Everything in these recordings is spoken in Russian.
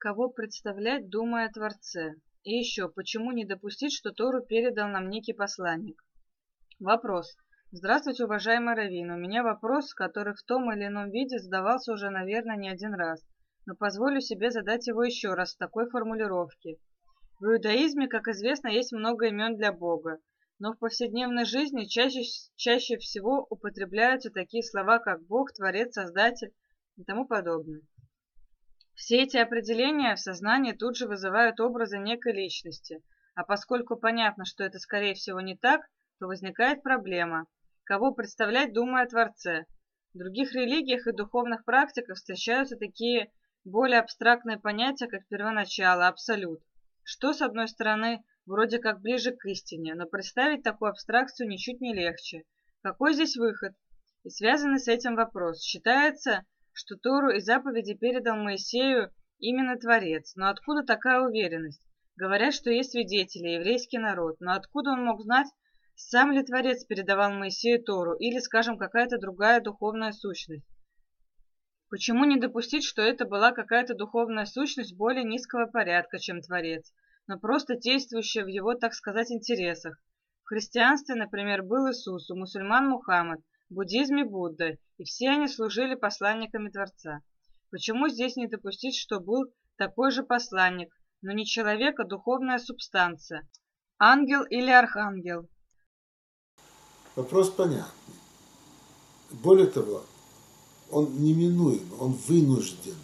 Кого представлять, думая о Творце? И еще, почему не допустить, что Тору передал нам некий посланник? Вопрос. Здравствуйте, уважаемый раввин. У меня вопрос, который в том или ином виде задавался уже, наверное, не один раз, но позволю себе задать его еще раз в такой формулировке. В иудаизме, как известно, есть много имен для Бога, но в повседневной жизни чаще всего употребляются такие слова, как Бог, Творец, Создатель и тому подобное. Все эти определения в сознании тут же вызывают образы некой личности, а поскольку понятно, что это скорее всего не так, то возникает проблема. Кого представлять, думая о Творце? В других религиях и духовных практиках встречаются такие более абстрактные понятия, как первоначало, абсолют, что, с одной стороны, вроде как ближе к истине, но представить такую абстракцию ничуть не легче. Какой здесь выход? И связанный с этим вопрос. Считается, что Тору и заповеди передал Моисею именно Творец. Но откуда такая уверенность? Говорят, что есть свидетели, еврейский народ. Но откуда он мог знать, сам ли Творец передавал Моисею Тору или, скажем, какая-то другая духовная сущность? Почему не допустить, что это была какая-то духовная сущность более низкого порядка, чем Творец, но просто действующая в его, так сказать, интересах? В христианстве, например, был Иисус, у мусульман Мухаммад, в буддизме Будда, и все они служили посланниками Творца. Почему здесь не допустить, что был такой же посланник, но не человек, а духовная субстанция? Ангел или архангел? Вопрос понятный. Более того, он неминуем, он вынужден,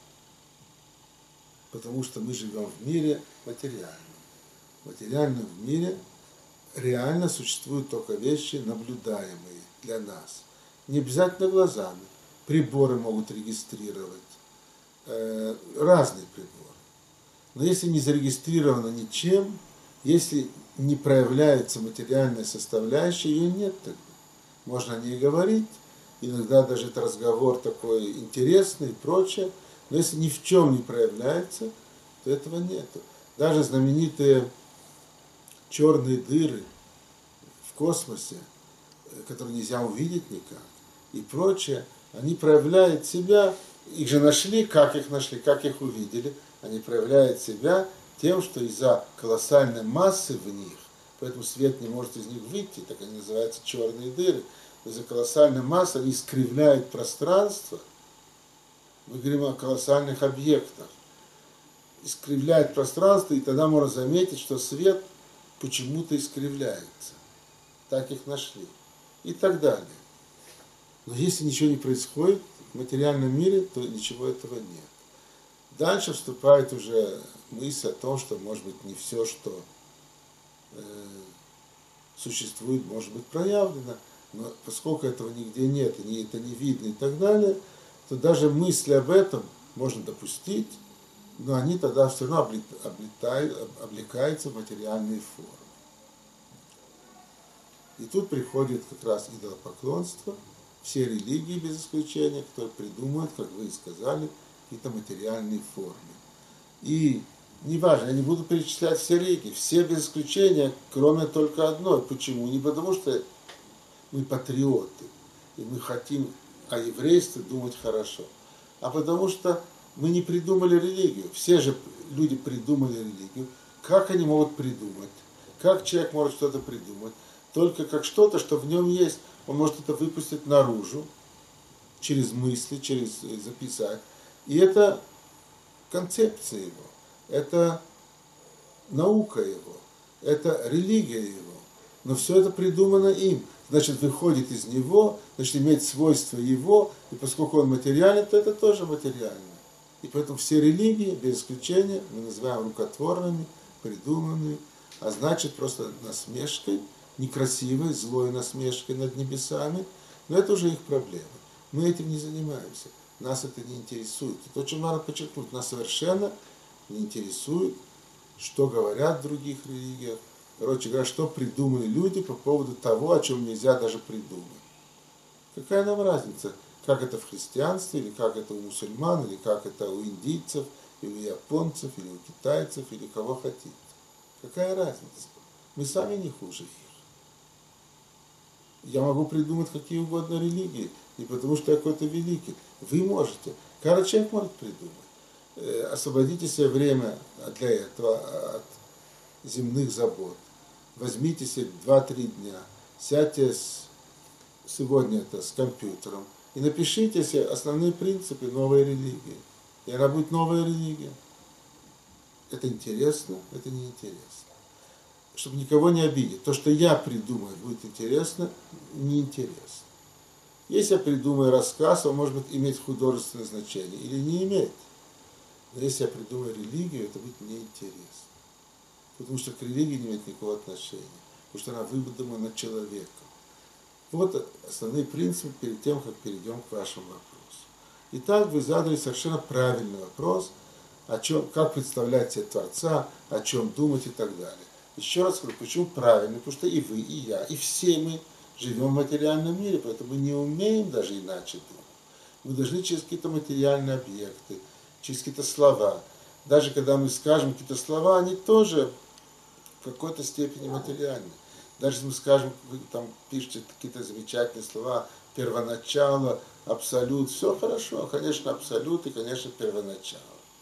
потому что мы живем в мире материальном. В материальном мире реально существуют только вещи, наблюдаемые для нас. Не обязательно глазами. Приборы могут регистрировать, разные приборы. Но если не зарегистрировано ничем, если не проявляется материальная составляющая, ее нет тогда. Можно о ней говорить, иногда даже это разговор такой интересный и прочее, но если ни в чем не проявляется, то этого нет. Даже знаменитые черные дыры в космосе, которые нельзя увидеть никак, и прочее, они проявляют себя, их же нашли, как их увидели, они проявляют себя тем, что из-за колоссальной массы в них, поэтому свет не может из них выйти, так они называются черные дыры, из-за колоссальной массы они искривляют пространство, мы говорим о колоссальных объектах, искривляют пространство, и тогда можно заметить, что свет почему-то искривляется. Так их нашли. И так далее. Но если ничего не происходит в материальном мире, то ничего этого нет. Дальше вступает уже мысль о том, что, может быть, не все, что существует, может быть проявлено, но поскольку этого нигде нет, и это не видно и так далее, то даже мысли об этом можно допустить, но они тогда все равно облекаются в материальные формы. И тут приходит как раз идолопоклонство, все религии без исключения, которые придумывают, как вы и сказали, какие-то материальные формы. И неважно, я не буду перечислять все религии, все без исключения, кроме только одной. Почему? Не потому что мы патриоты, и мы хотим о еврействе думать хорошо, а потому что мы не придумали религию. Все же люди придумали религию. Как они могут придумать? Как человек может что-то придумать? Только как что-то, что в нем есть. Он может это выпустить наружу, через мысли, через записать. И это концепция его, это наука его, это религия его. Но все это придумано им. Значит, выходит из него, значит, имеет свойства его, и поскольку он материален, то это тоже материально. И поэтому все религии, без исключения, мы называем рукотворными, придуманными, а значит, просто насмешкой, некрасивой, злой насмешкой над небесами, но это уже их проблема. Мы этим не занимаемся, нас это не интересует. И то, чем надо подчеркнуть, нас совершенно не интересует, что говорят в других религиях, короче говоря, что придумали люди по поводу того, о чем нельзя даже придумать. Какая нам разница, как это в христианстве, или как это у мусульман, или как это у индийцев, или у японцев, или у китайцев, или кого хотите. Какая разница? Мы сами не хуже их. Я могу придумать какие угодно религии, не потому что я какой-то великий. Вы можете. Каждый человек может придумать. освободите себе время для этого от земных забот. Возьмите себе 2-3 дня, сядьте сегодня это с компьютером и напишите себе основные принципы новой религии. И она будет новая религия. Это интересно, это неинтересно. Чтобы никого не обидеть. То, что я придумаю, будет интересно, неинтересно. Если я придумаю рассказ, он может быть иметь художественное значение или не иметь. Но если я придумаю религию, это будет неинтересно. Потому что к религии не имеет никакого отношения. Потому что она выдумана человеком. Вот основные принципы перед тем, как перейдем к вашему вопросу. Итак, вы задали совершенно правильный вопрос, о чем, как представлять себе Творца, о чем думать и так далее. Еще раз говорю, почему правильно? Потому что и вы, и я, и все мы живем в материальном мире, поэтому мы не умеем даже иначе думать. Мы должны через какие-то материальные объекты, через какие-то слова. Даже когда мы скажем какие-то слова, они тоже в какой-то степени материальны. Даже если мы скажем, вы там пишете какие-то замечательные слова, первоначало, абсолют, все хорошо, конечно, абсолют и, конечно, первоначало.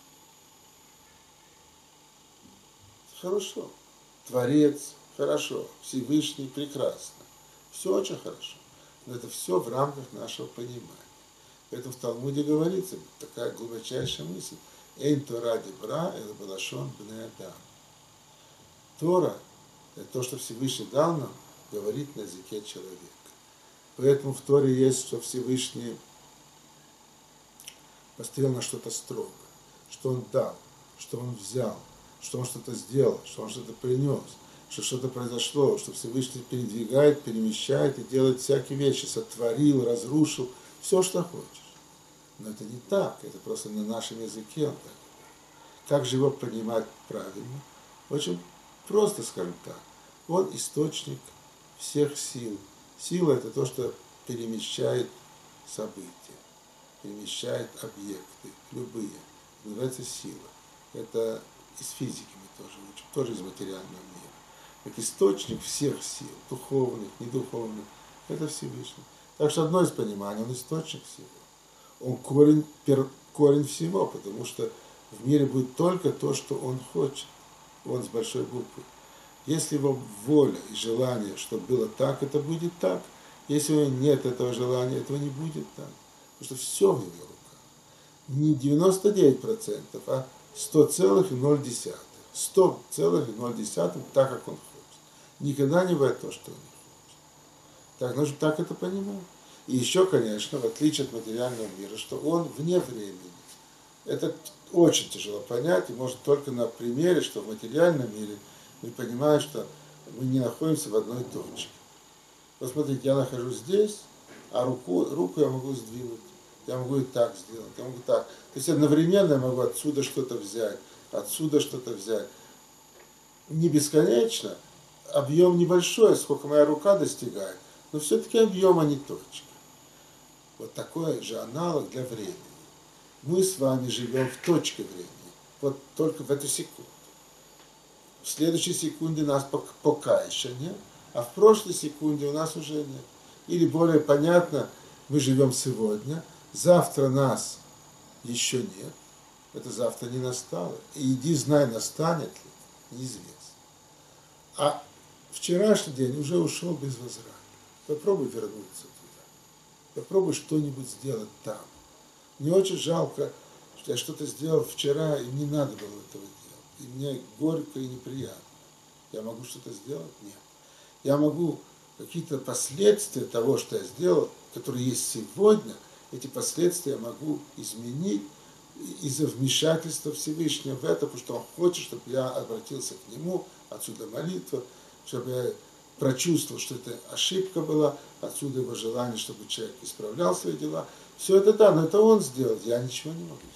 Хорошо. Творец, хорошо. Всевышний, прекрасно. Все очень хорошо. Но это все в рамках нашего понимания. Поэтому в Талмуде говорится такая глубочайшая мысль. Эйн Тора дибра, это балашон бне адам. Тора, это то, что Всевышний дал нам, говорит на языке человека. Поэтому в Торе есть, что Всевышний посмотрел на что-то строго, что он дал, что он взял, что он что-то сделал, что он что-то принес, что что-то произошло, что Всевышний передвигает, перемещает и делает всякие вещи, сотворил, разрушил, все, что хочешь. Но это не так, это просто на нашем языке он так. Как же его понимать правильно? Очень просто, скажем так. Он источник всех сил. Сила – это то, что перемещает события, перемещает объекты, любые. Называется сила. Это из физики мы тоже учим, тоже из материального мира. Как источник всех сил, духовных, недуховных, это Всевышний. Так что одно из пониманий, он источник всего. Он корень всего, потому что в мире будет только то, что он хочет. Он с большой буквы. Если его воля и желание, чтобы было так, это будет так. Если у него нет этого желания, этого не будет так. Потому что все в его руках. Не 99%, а 100,0. 100,0 так, как он хочет. Никогда не бывает то, что он не хочет. Так, нужно так это понимать. И еще, конечно, в отличие от материального мира, что он вне времени. Это очень тяжело понять, и может только на примере, что в материальном мире мы понимаем, что мы не находимся в одной точке. Вот смотрите, я нахожусь здесь, а руку я могу сдвинуть, я могу и так сделать, я могу так. То есть одновременно я могу отсюда что-то взять, отсюда что-то взять. Не бесконечно, объем небольшой, сколько моя рука достигает, но все-таки объем, а не точка. Вот такой же аналог для времени. Мы с вами живем в точке времени, вот только в эту секунду. В следующей секунде нас пока еще нет, а в прошлой секунде у нас уже нет. Или более понятно, мы живем сегодня, завтра нас еще нет, это завтра не настало. И иди знай, настанет ли, неизвестно. А вчерашний день уже ушел без возврата. Попробуй вернуться туда. Попробуй что-нибудь сделать там. Мне очень жалко, что я что-то сделал вчера, и не надо было этого делать. И мне горько и неприятно. Я могу что-то сделать? Нет. Я могу какие-то последствия того, что я сделал, которые есть сегодня, эти последствия я могу изменить из-за вмешательства Всевышнего в это, потому что он хочет, чтобы я обратился к нему, отсюда молитва, чтобы я прочувствовал, что это ошибка была, отсюда его желание, чтобы человек исправлял свои дела. Все это да, но это он сделал, я ничего не могу сделать.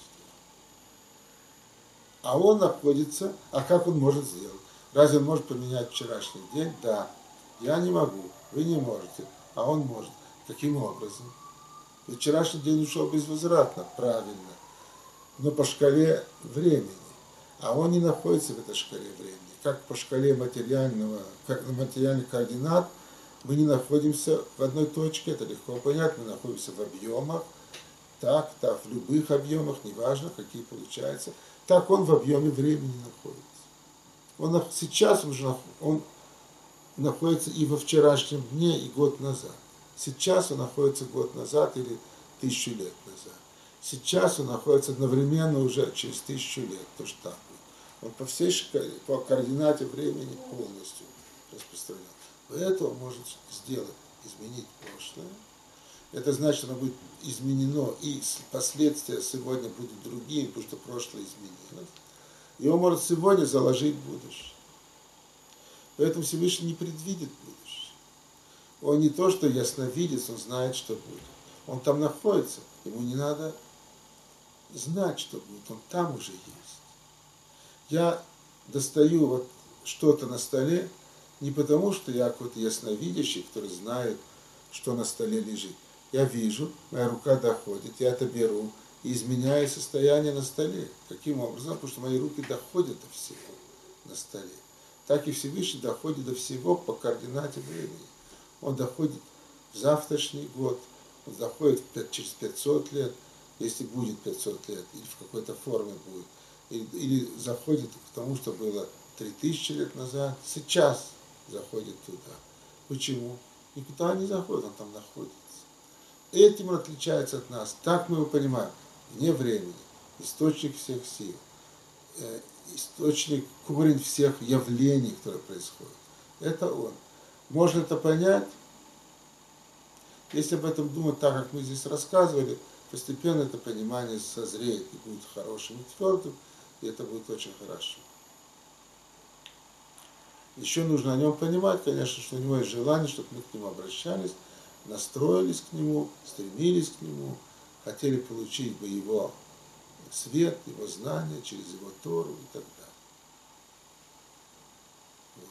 А он находится, а как он может сделать? Разве он может поменять вчерашний день? Да. Я не могу, вы не можете, а он может. Каким образом? Ведь вчерашний день ушел безвозвратно, правильно, но по шкале времени. А он не находится в этой шкале времени. Как по шкале материальных координат, мы не находимся в одной точке, это легко понять, мы находимся в объемах, так в любых объемах, неважно, какие получаются, так он в объеме времени находится. Сейчас он находится и во вчерашнем дне, и год назад. Сейчас он находится год назад или 1000 лет назад. Сейчас он находится одновременно уже через 1000 лет, то что так будет. Он по координате времени полностью распространен. Поэтому он может изменить прошлое. Это значит, оно будет изменено, и последствия сегодня будут другие, потому что прошлое изменилось. И он может сегодня заложить будущее. Поэтому Всевышний не предвидит будущее. Он не то, что ясновидец, он знает, что будет. Он там находится, ему не надо знать, что будет, он там уже есть. Я достаю вот что-то на столе не потому, что я какой-то ясновидящий, который знает, что на столе лежит. Я вижу, моя рука доходит, я это беру и изменяю состояние на столе. Каким образом? Потому что мои руки доходят до всего на столе. Так и Всевышний доходит до всего по координате времени. Он доходит в завтрашний год, он доходит через 500 лет, если будет 500 лет, или в какой-то форме будет, или заходит к тому, что было 3000 лет назад, сейчас заходит туда. Почему? Никуда не заходит, он там находится. Этим он отличается от нас. Так мы его понимаем. Вне времени. Источник всех сил. Источник, корень всех явлений, которые происходят. Это он. Можно это понять, если об этом думать так, как мы здесь рассказывали, постепенно это понимание созреет и будет хорошим и твердым, и это будет очень хорошо. Еще нужно о нем понимать, конечно, что у него есть желание, чтобы мы к нему обращались, настроились к нему, стремились к нему, хотели получить бы его свет, его знания через его Тору и так далее. Вот.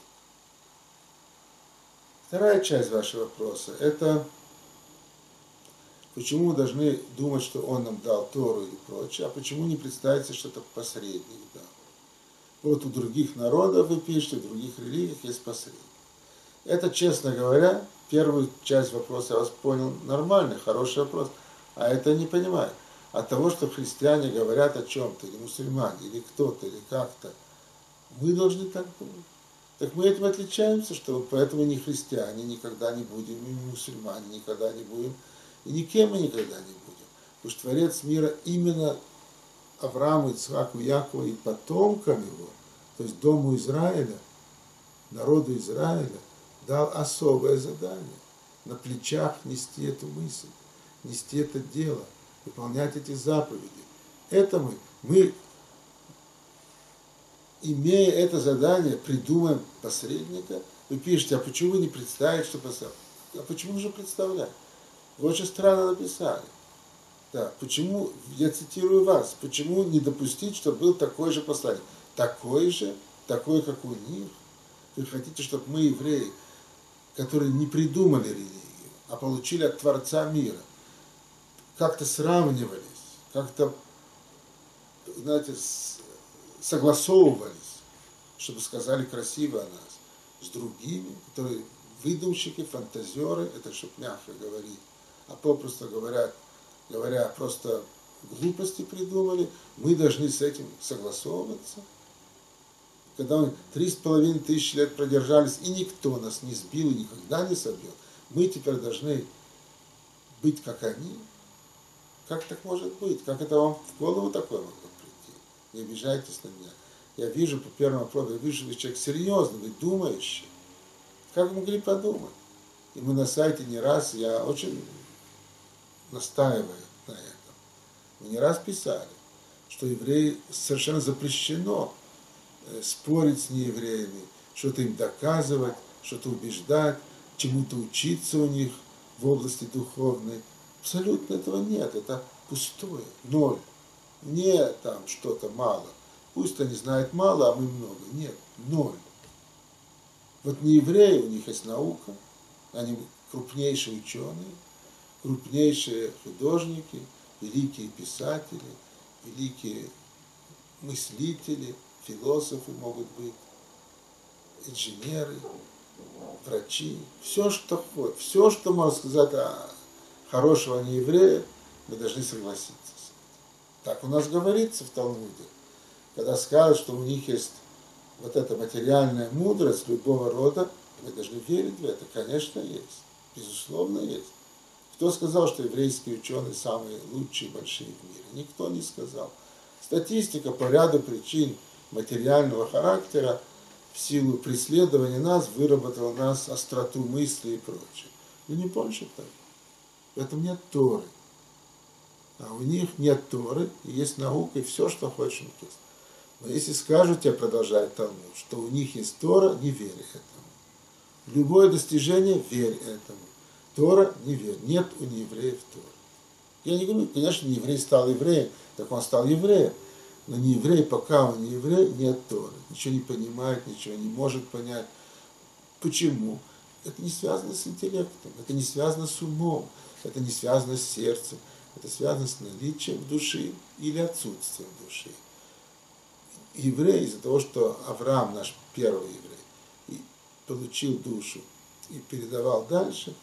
Вторая часть вашего вопроса – это почему мы должны думать, что он нам дал Тору и прочее, а почему не представится, что это посредник дал. Вот у других народов, вы пишете, в других религиях есть посредник. Это, честно говоря, первую часть вопроса я вас понял нормальный, хороший вопрос, а это не понимаю. От того, что христиане говорят о чем-то, или мусульмане, или кто-то, или как-то, мы должны так думать. Так мы этим отличаемся, что поэтому не христиане никогда не будем, и мусульмане никогда не будем, и никем мы никогда не будем. Потому что Творец мира именно Аврааму, Ицхаку, Якову и потомкам его, то есть дому Израиля, народу Израиля, дал особое задание на плечах нести эту мысль, нести это дело, выполнять эти заповеди. Это мы, имея это задание, придумаем посредника. Вы пишете, а почему вы не представите, что посредник? А почему же представлять? Вы очень странно написали. Да, почему, я цитирую вас, почему не допустить, чтобы был такой же посланник? Такой же, такой, как у них. Вы хотите, чтобы мы, евреи, которые не придумали религию, а получили от Творца мира, как-то сравнивались, как-то, знаете, согласовывались, чтобы сказали красиво о нас, с другими, которые выдумщики, фантазеры, это чтобы мягко говорить, а попросту говоря, просто глупости придумали, мы должны с этим согласовываться. Когда мы 3500 лет продержались, и никто нас не сбил и никогда не собьет, мы теперь должны быть как они. Как так может быть? Как это вам в голову такое могло прийти? Не обижайтесь на меня. Я вижу по первому вопросу, я вижу, вы человек серьезный, вы думающий. Как вы могли подумать? И мы на сайте не раз, я очень настаиваю на этом. Мы не раз писали, что евреи совершенно запрещено спорить с неевреями, что-то им доказывать, что-то убеждать, чему-то учиться у них в области духовной. Абсолютно этого нет, это пустое, ноль. Не там что-то мало. Пусть они знают мало, а мы много. Нет, ноль. Вот неевреи, у них есть наука, они крупнейшие ученые, крупнейшие художники, великие писатели, великие мыслители, философы могут быть, инженеры, врачи, все, что можно сказать о хорошего нееврея, мы должны согласиться с этим. Так у нас говорится в Талмуде. Когда скажут, что у них есть вот эта материальная мудрость любого рода, мы должны верить в это. Конечно, есть. Безусловно, есть. Кто сказал, что еврейские ученые самые лучшие, большие в мире? Никто не сказал. Статистика по ряду причин материального характера в силу преследования нас выработала у нас остроту мысли и прочее. Но не больше того. В этом нет Торы. А у них нет Торы, и есть наука, и все, что хочешь, у них есть. Но если скажут тебе, продолжает Талмуд, что у них есть Тора, не верь этому. Любое достижение, верь этому. Тора, не верь. Нет у неевреев Торы. Я не говорю, конечно, не еврей стал евреем, так он стал евреем. Но не еврей, пока он не еврей, нет Торы. Ничего не понимает, ничего не может понять. Почему? Это не связано с интеллектом, это не связано с умом, это не связано с сердцем, это связано с наличием души или отсутствием души. Еврей из-за того, что Авраам, наш первый еврей, получил душу и передавал дальше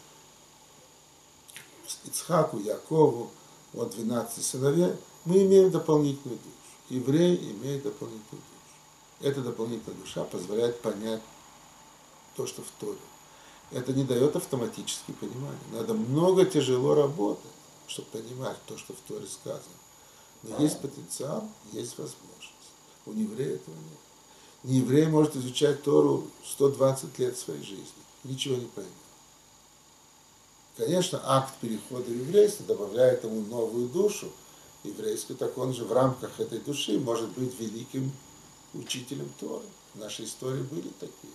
Ицхаку, Якову, вот 12 сыновей, мы имеем дополнительную душу. Еврей имеет дополнительную душу. Эта дополнительная душа позволяет понять то, что в Торе. Это не дает автоматически понимания. Надо много тяжело работать, чтобы понимать то, что в Торе сказано. Но есть потенциал, есть возможность. У нееврея этого нет. Нееврей может изучать Тору 120 лет своей жизни. Ничего не поймет. Конечно, акт перехода в еврейство добавляет ему новую душу еврейскую, так он же в рамках этой души может быть великим учителем Торы. В нашей истории были такие.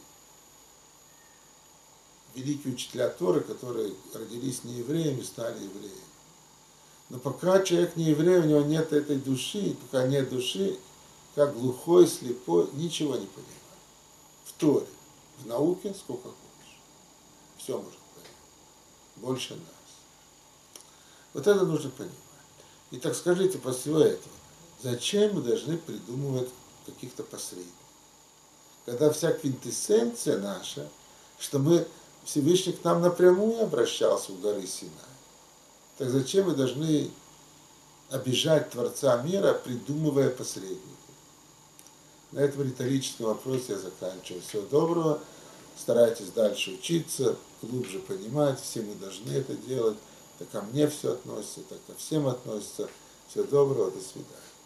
Великие учителя Торы, которые родились не евреями, стали евреями. Но пока человек не еврей, у него нет этой души, пока нет души, как глухой, слепой, ничего не понимает. В Торе, в науке сколько хочешь. Все может понять. Больше нас. Вот это нужно понимать. И так скажите после всего этого, зачем мы должны придумывать каких-то посредников? Когда вся квинтэссенция наша, что мы Всевышний к нам напрямую обращался у горы Синай. Так зачем мы должны обижать Творца мира, придумывая посредников? На этом риторическом вопросе я заканчиваю. Всего доброго. Старайтесь дальше учиться, глубже понимать. Все мы должны это делать. Так ко мне все относится, так ко всем относится. Всего доброго. До свидания.